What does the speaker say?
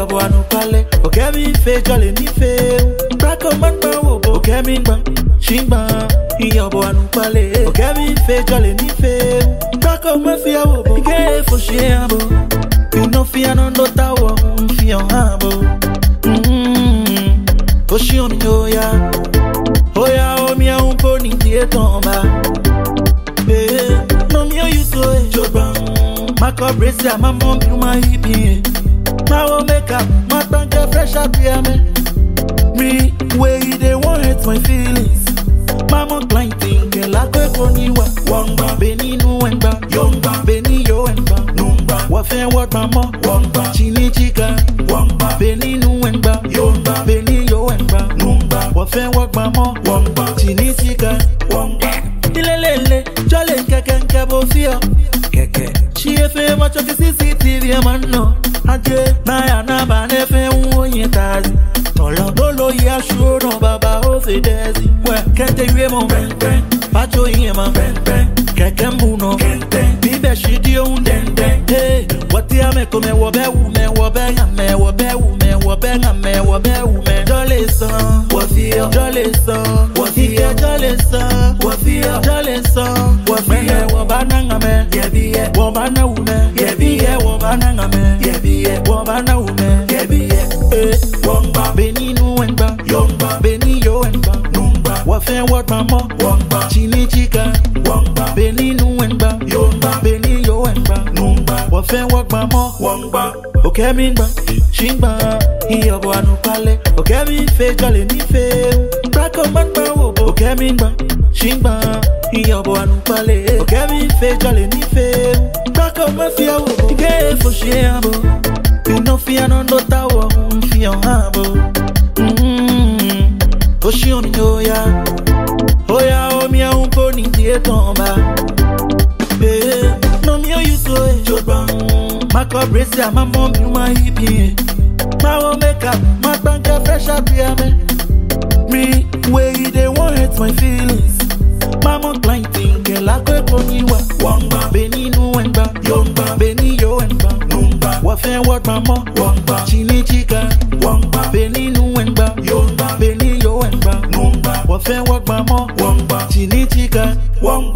Iyobo anupale, okay mi fe jolly ni fe. Brako man ba wobo, okay mi ba, shingba. Iyobo anupale, okay mi fe jolly ni fe. Brako man fi wobo, ike fo shiabo. You no fi anondo tawo, fi on habo. Oshi on yoya, oya o mi a un poni die tomba. No mi o you so joban. Mako brace ya mama mi ma hippie. My will make up, my tongue get fresh up here, man. Me, where they won't hurt my feelings. Mama client think, like a pony, Wamba, Benny, no, and ba, Yomba, Benny, yo, and ba, Numba, Waffle, what mama, Wamba, Chini chica, Wamba, Benny, no, and ba, Yomba, Benny, yo, and ba, Numba, Waffle, what mama, Wamba, Chini chica, Wamba, Ilele, Jolly, Kakan, Cabo, Fio, Keke, she a fair much of the CCTV, man, no. Aje na ya na ba ne fe unye tazi Tolo dolo ya shuro baba o se dezi We kete yue mo ben ben Pacho iye ma ben ben Keke mbuno ben ben Bibe shidi o den den Hey, wati ya me kome wobe ume Wobe ya me wobe ume Wobe ya me wobe ume Jole son, wafia Jole son, wafia Jole son, wafia Jole son, wafia Wabana ngame, yebiye Wabana ume, yebiye Wabana ngame, yebiye Wabana ume, yebiye Wamba, Beni nu enba Yomba, Beni yo enba Numba, wafe wat mama Wamba, chini chika Wamba, Beni nu enba Yomba, Beni yo enba Numba, wafe wat mama Wamba, okay minba Shingba, Iyobo anupale Okay mi fe jolly ni fe Brako man ba wobo Okay minba Shingba, Iyobo anupale Okay mi fe jolly ni fe Brako man fi wobo Ike fo shiabo You no fi anondo tawo Fi on habo Oshi on yoya Oya o mi a un poni die tomba No mi o you so joban Mako brace ya mama mi ma hippie My will make up, my tongue get fresh up here, man. Me, where they won't hurt my feelings. Mama client think, like a pony, Wamba, Benny, no, and ba, Yomba, Benny, yo, and ba, Numba, Waffle, what mama, Wamba, Chini chica, Wamba, Benny, no, and ba, Yomba, Benny, yo, and ba, Numba, Waffle, what mama, Wamba, Chini chica, Wamba.